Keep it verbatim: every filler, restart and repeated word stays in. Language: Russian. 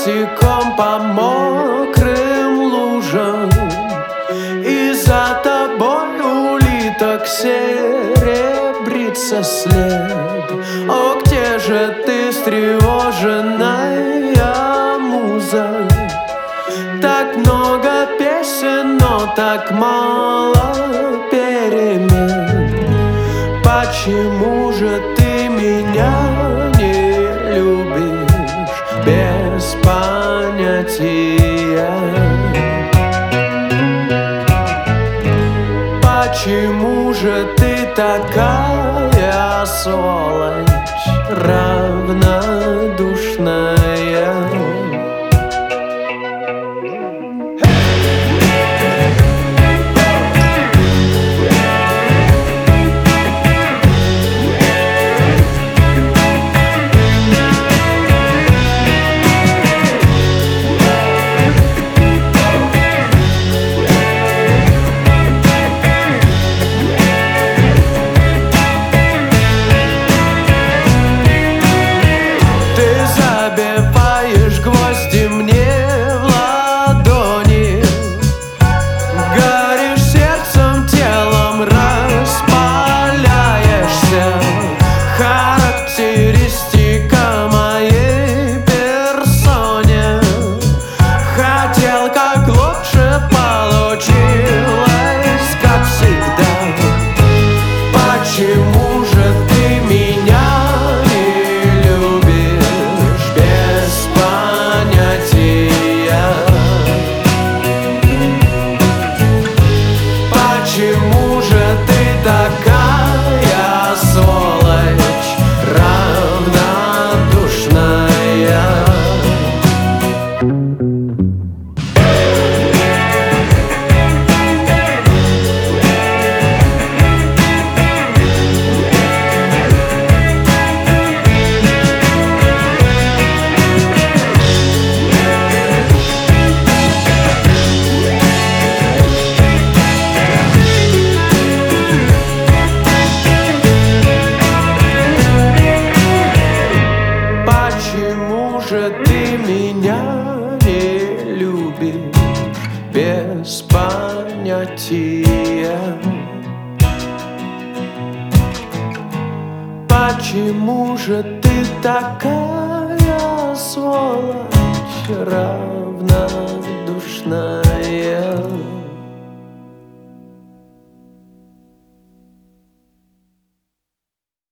босиком по мокрым лужам, и за тобой улиток серебрится след. О, где же ты, встревоженная муза? Так много песен, но так мало перемен. Почему же ты меня не любишь без понятия? Почему же ты такая сволочь равнодушная? Забиваешь гвозди мне в ладони, горишь сердцем, телом распаляешься. Характеристика моей персоне. Хотел как лучше, получилось как всегда. Почему же ты меня Почему же ты такая сволочь равнодушная? Почему же ты меня не любишь без понятия? Почему же ты такая сволочь равна?